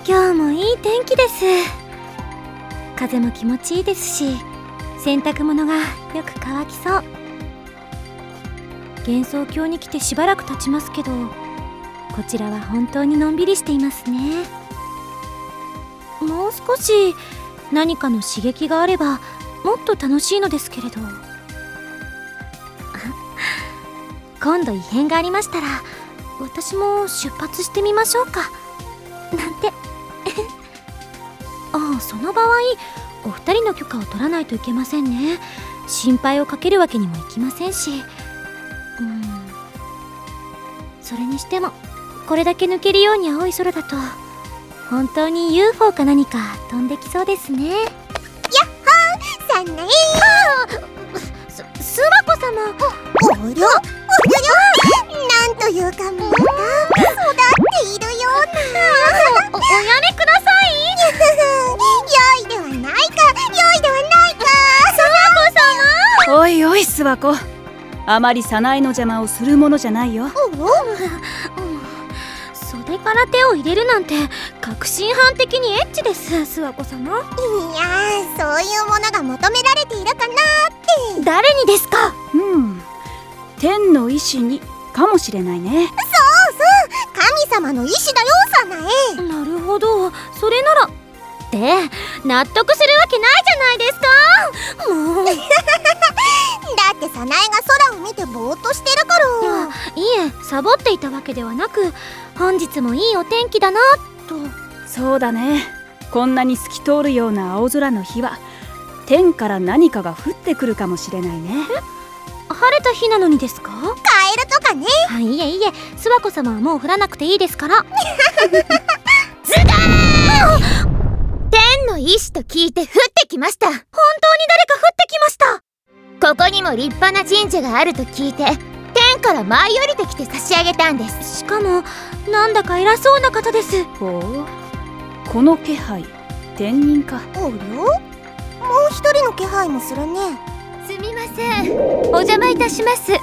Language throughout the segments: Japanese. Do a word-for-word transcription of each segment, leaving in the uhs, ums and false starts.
今日もいい天気です。風も気持ちいいですし、洗濯物がよく乾きそう。幻想郷に来てしばらく経ちますけど、こちらは本当にのんびりしていますね。もう少し何かの刺激があればもっと楽しいのですけれど。今度異変がありましたら私も出発してみましょうかなんてああ、その場合お二人の許可を取らないといけませんね。心配をかけるわけにもいきませんし。うん、それにしてもこれだけ抜けるように青い空だと本当に ユーフォー か何か飛んできそうですね。やっほー、さんなえーす、すわこ様。おりょおりょ、なんというかまた育っているような。お, お, おやめください良いではないか、良いではないか。すわこ様。 おいおい、すわこ、あまり早苗の邪魔をするものじゃないよ。 おお、袖から手を入れるなんて確信犯的にエッチです、諏訪子様。いやー、そういうものが求められているかなって。誰にですか？ うん、天の意志にかもしれないね。 そうそう、神様の意志だよ、早苗。なるほど、それならって納得するわけないじゃないですか。もうだって早苗が空を見てぼーっとしてるから。いえ、サボっていたわけではなく、本日もいいお天気だなと。 そうだね、こんなに透き通るような青空の日は天から何かが降ってくるかもしれないね。 え、晴れた日なのにですか？カエルとかね。はい、いえいえ、諏訪子様はもう降らなくていいですから。ズガー天の意志と聞いて降ってきました。本当に誰か降ってきました。ここにも立派な神社があると聞いて天から舞い降りてきて差し上げたんです。しかもなんだか偉そうな方です。 ほう、この気配天人か。 おりょ、もう一人の気配もするね。すみません、お邪魔いたします。おにゃ、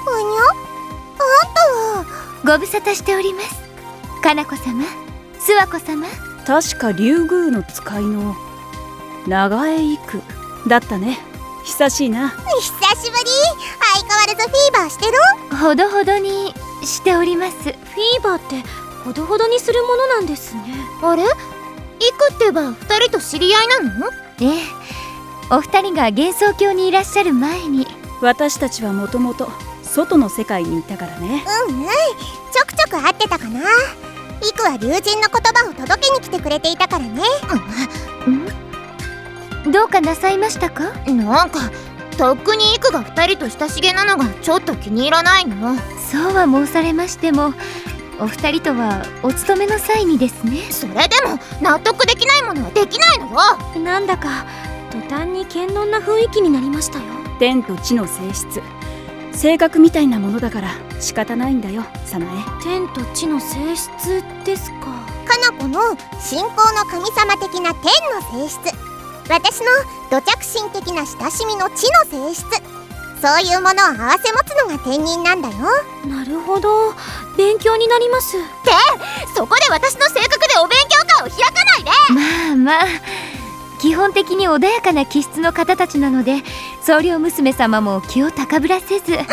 あんたはご無沙汰しております。かなこ様、諏訪子様。 確か竜宮の使いの長江幾だったね。久しいな。 久しぶり。相変わらずフィーバーしてる？ほどほどにしております。フィーバーってほどほどにするものなんですね。あれ、イクってば二人と知り合いなの？ええ、お二人が幻想郷にいらっしゃる前に。 私たちはもともと外の世界にいたからね。 うんうん、ちょくちょく会ってたかな。イクは竜神の言葉を届けに来てくれていたからね。ん？どうかなさいましたか？なんかとっくにイクが二人と親しげなのがちょっと気に入らないの。そうは申されましても、お二人とはお勤めの際にですね。それでも納得できないものはできないのよ。なんだか途端に堅牢な雰囲気になりましたよ。 天と地の性質、性格みたいなものだから仕方ないんだよ、早苗。 天と地の性質ですか。かな子の信仰の神様的な天の性質、私の土着心的な親しみの地の性質、そういうものを合わせ持つのが天人なんだよ。なるほど、勉強になります。ってそこで私の性格でお勉強会を開かないで。まあまあ、基本的に穏やかな気質の方たちなので、総領娘様も気を高ぶらせず決め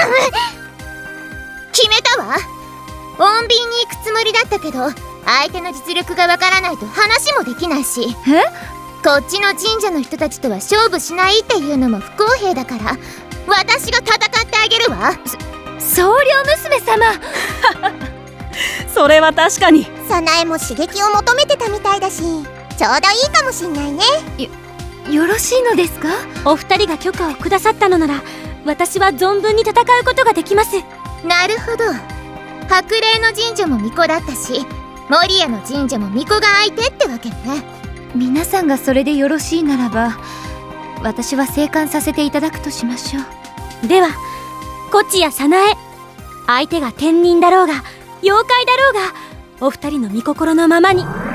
たわ。穏便に行くつもりだったけど、相手の実力がわからないと話もできないし。え？こっちの神社の人たちとは勝負しないっていうのも不公平だから、私が戦ってあげるわ。総領娘様それは確かに。 早苗も刺激を求めてたみたいだし、ちょうどいいかもしんないね。よ、よろしいのですか？お二人が許可をくださったのなら、私は存分に戦うことができます。なるほど、白麗の神社も巫女だったし、守谷の神社も巫女が相手ってわけね。皆さんがそれでよろしいならば、私は静観させていただくとしましょう。では、こちや早苗、相手が天人だろうが妖怪だろうが、お二人の御心のままに参ります。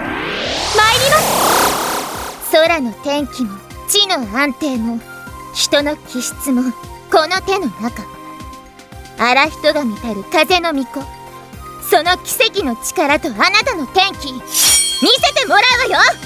空の天気も地の安定も人の気質もこの手の中。荒人神たる風の巫女、その奇跡の力とあなたの天気見せてもらうわよ。 よ。